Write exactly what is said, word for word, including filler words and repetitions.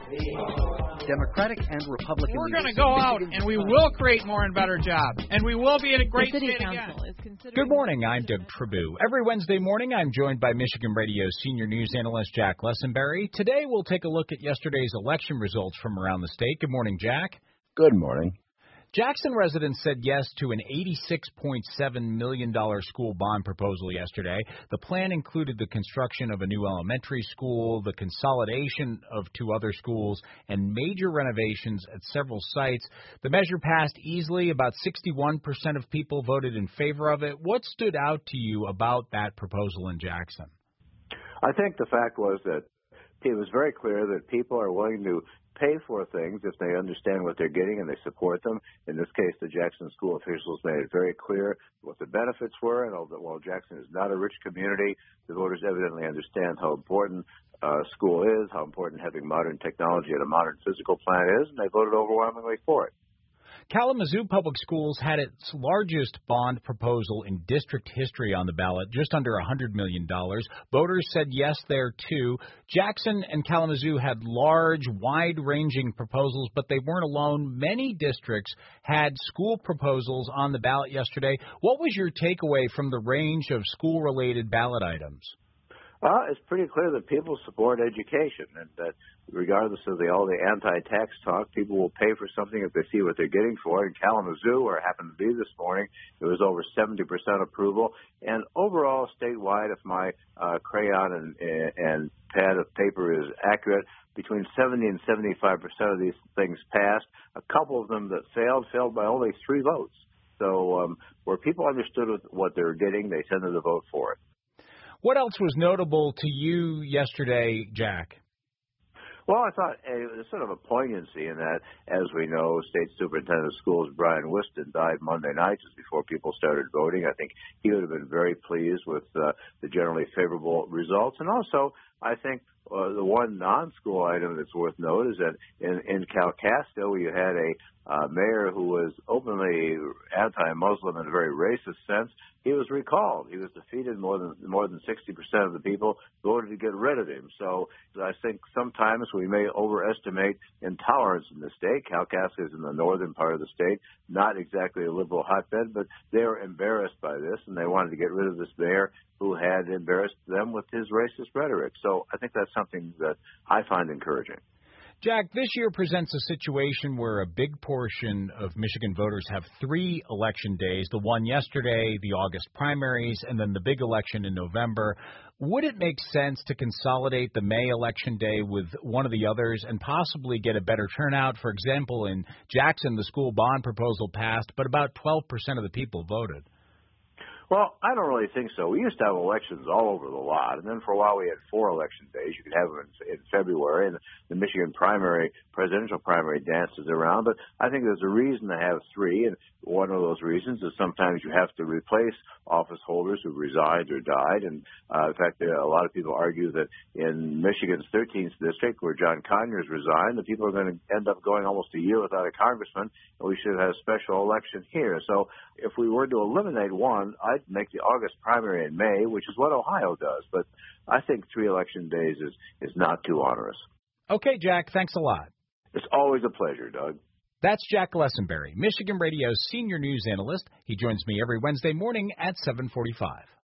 Democratic and Republican We're going to go out and we will create more and better jobs, and we will be in a great the City state Council again. is considering. Good morning, I'm Doug Tribou. Every Wednesday morning, I'm joined by Michigan Radio's senior news analyst, Jack Lessenberry. Today, we'll take a look at yesterday's election results from around the state. Good morning, Jack. Good morning. Jackson residents said yes to an eighty-six point seven million dollars school bond proposal yesterday. The plan included the construction of a new elementary school, the consolidation of two other schools, and major renovations at several sites. The measure passed easily. About sixty-one percent of people voted in favor of it. What stood out to you about that proposal in Jackson? I think the fact was that it was very clear that people are willing to pay for things if they understand what they're getting and they support them. In this case, the Jackson school officials made it very clear what the benefits were, and while Jackson is not a rich community, the voters evidently understand how important uh, school is, how important having modern technology and a modern physical plant is, and they voted overwhelmingly for it. Kalamazoo Public Schools had its largest bond proposal in district history on the ballot, just under one hundred million dollars. Voters said yes there, too. Jackson and Kalamazoo had large, wide-ranging proposals, but they weren't alone. Many districts had school proposals on the ballot yesterday. What was your takeaway from the range of school-related ballot items? Well, it's pretty clear that people support education, and that regardless of the, all the anti-tax talk, people will pay for something if they see what they're getting for. In Kalamazoo, where I happened to be this morning, it was over seventy percent approval. And overall, statewide, if my uh, crayon and, and pad of paper is accurate, between seventy and seventy-five percent of these things passed. A couple of them that failed, failed by only three votes. So um, where people understood what they were getting, they tended to vote for it. What else was notable to you yesterday, Jack? Well, I thought uh, there's sort of a poignancy in that. As we know, State Superintendent of Schools Brian Whiston died Monday night just before people started voting. I think he would have been very pleased with uh, the generally favorable results. And also, I think uh, the one non-school item that's worth note is that in, in Kalkaska, you had a uh, mayor who was openly anti-Muslim in a very racist sense. He was recalled. He was defeated. More than more than sixty percent of the people voted to get rid of him. So I think sometimes we may overestimate intolerance in the state. Kalkaska is in the northern part of the state, not exactly a liberal hotbed, but they were embarrassed by this, and they wanted to get rid of this mayor who had embarrassed them with his racist rhetoric. So I think that's something that I find encouraging. Jack, this year presents a situation where a big portion of Michigan voters have three election days, the one yesterday, the August primaries, and then the big election in November. Would it make sense to consolidate the May election day with one of the others and possibly get a better turnout? For example, in Jackson, the school bond proposal passed, but about twelve percent of the people voted. Well, I don't really think so. We used to have elections all over the lot, and then for a while we had four election days. You could have them in, in February, and the Michigan primary, presidential primary dances around. But I think there's a reason to have three, and one of those reasons is sometimes you have to replace office holders who resigned or died. And uh, in fact, uh, a lot of people argue that in Michigan's thirteenth district, where John Conyers resigned, the people are going to end up going almost a year without a congressman, and we should have a special election here. So if we were to eliminate one, I'd make the August primary in May, which is what Ohio does. But I think three election days is, is not too onerous. Okay, Jack, thanks a lot. It's always a pleasure, Doug. That's Jack Lessenberry, Michigan Radio's senior news analyst. He joins me every Wednesday morning at seven forty-five.